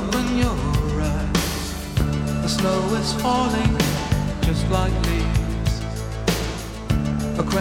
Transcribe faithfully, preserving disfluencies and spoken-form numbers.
open your eyes. The snow is falling just like leaves.